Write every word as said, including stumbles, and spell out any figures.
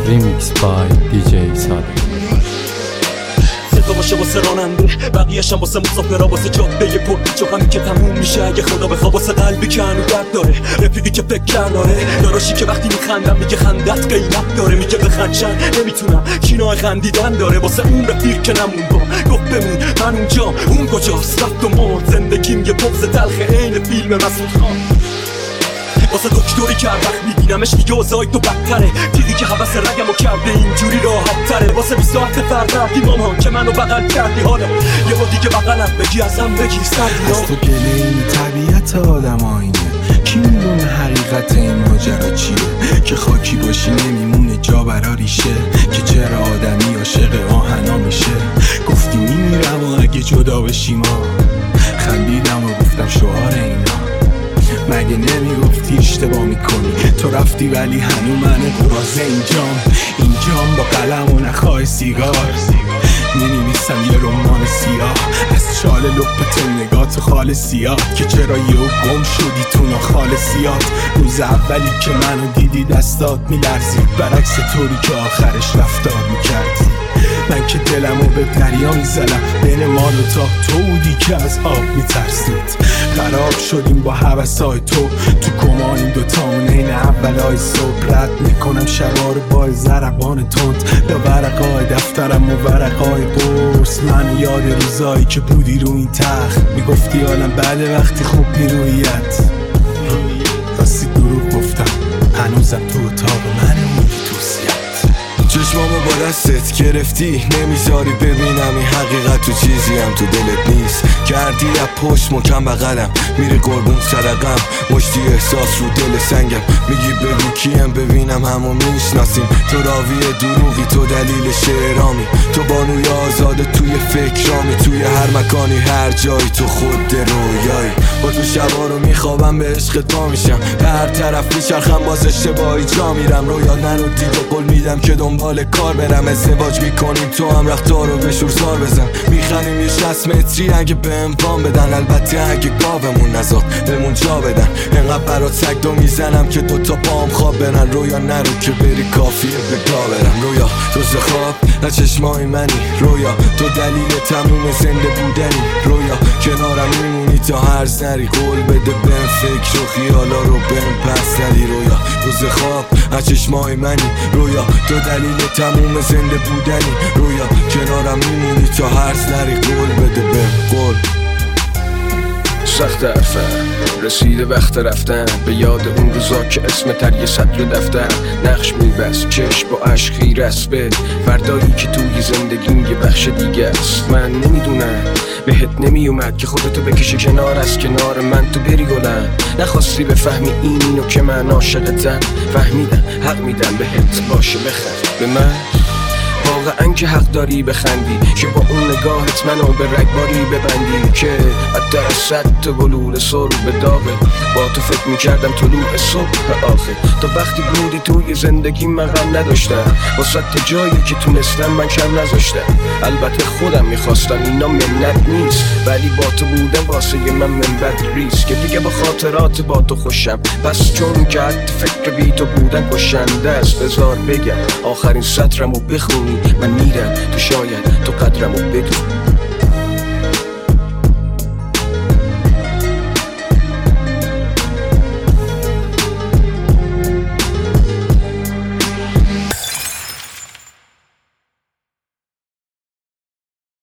Remix by دی جی صادق. صدا باشه واسه راننده، بقیه‌ش هم واسه مسافرها، واسه جاده پر پیچ و خمی که تموم میشه اگه خدا بخواد، واسه قلبی که هنوز درد داره، رفیقی که فکر داره، داراشی که وقتی میخندم میگه خندت قیمت داره، میگه بخندشن نمیتونم کینای خندیدن داره، واسه اون رفیق که نمون با گفت بمون من اونجا اون کجاست، رفت و مرد زندگیم یه بغض تلخ عین فیلم مسعود خان، واسه دکتری که هر وقت میبینمش میگه اوضاعی تو بدتره، تیغی که حوث رگمو کرده اینجوری راحت تره، واسه بیست ساعت فرق رفتی مامان که منو بغل کردی، حالا یه با دیگه بغلم بگی ازم بگیر سردی از تو گله این طبیعت آدم آینه، کی میدونه حقیقت این ماجرا چیه، که خاکی باشی نمیمونه جا برا ریشه، که چرا آدمی عاشق آهنا میشه، گفتی میمیرم و اگه جدا بشی ما، خندیدم و گفتم شعار اینا، مگه نمیگفتی اشتباه میکنی، تو رفتی ولی هنو من قراز اینجام، اینجام با قلم و نخواه سیگار مینویسم یه رمان سیاه، از چال لپت نگات خال سیاه، که چرا یهو گم شدی تو نخال سیاه، روز اولی که منو دیدی دستات میلرزید، برعکس طوری که آخرش رفتار میکردی، من که دلمو به دریا میزدم، بین ما دوتا تو بودی که از آب میترسید، خراب شدیم با هوسای تو، تو کمانیم دوتامون این اولای صبح، رد میکنم شبا رو با ضربان تند، به ورقای دفترم و ورقای قرص، من یاد روزایی که بودی رو این تخت، میگفتی حالم بعد وقتی خوب نیرویت، راستی دروغ گفتم هنوزم تو اتاق منه میگی توصیت، چشمامو با دستت گرفتی نمیذاری ببینم این حقیقت تو چیزی هم تو دلت نیست، کردی از پشت مکم بغلم میری قربون سرقم، مشتی احساس رو دل سنگم، میگی بگو کیم ببینم همو میشناسیم، تو راوی دروغی تو دلیل شعرامی، تو بانوی آزاده توی فکرامی، توی هر مکانی هر جایی تو خود رویایی، با تو شبا رو میخوابم به عشق تا میشم، به هر طرف میچرخم باز اشتباهی جا میرم، رویا نرو دید و قول میدم که دنبال کار برم، ازدواج میکنیم تو هم رختار رو به شورزار بزن، میخنیم یه شصت متری اگه به اموان بدن، البته اگه گاومون نزاد بمون جا بدن، انقدر برات سگ دو میزنم که دوتا پام خواب برن، رویا نرو که بری کافیه به گا برم، رویا تو خواب نه چشمای منی، رویا تو دلیل تموم زنده بودنی، رویا کنارم میمونی تا هر نری، قول بده بهم فکر و خیالا رو بهم پس ندی، رویا تو خواب نه چشمای منی، رویا تو دلیل تموم زنده بودنی، رویا کنارم میمونی تا هر نری، قول بده بهم قول. سخت حرفم رسیده وقت رفتن، به یاد اون روزا که اسم تر یه سطر دفتر، نقش میبست چشم با عشق خیره است به فردایی که توی زندگیم یه بخش دیگه است، من نمیدونم بهت نمیومد که خودتو بکشی کنار از کنار من، تو بری گلم نخواستی بفهمی اینو که من عاشقتم، فهمیدم حق میدم بهت باشه بخند به من، واقعا که حق داری بخندی، که با اون نگاهت منو به رگباری ببندی، که حتی از صد تا گلوله سر به داغه، با تو فکر میکردم طلوع صبح آخه، تا وقتی بودی توی زندگی من غم نداشتم، واسه تا جایی که تونستم من کم نذاشتم، البته خودم میخواستم اینا منت نیست، ولی با تو بودم واسه من منبت ریست، که دیگه با خاطرات با تو خوشم، پس چون که حتی فکر بی تو بودن کشنده است، بذار بگم آخرین سطرمو بخونی، من میرم تو شاید تو قدرمو بدون.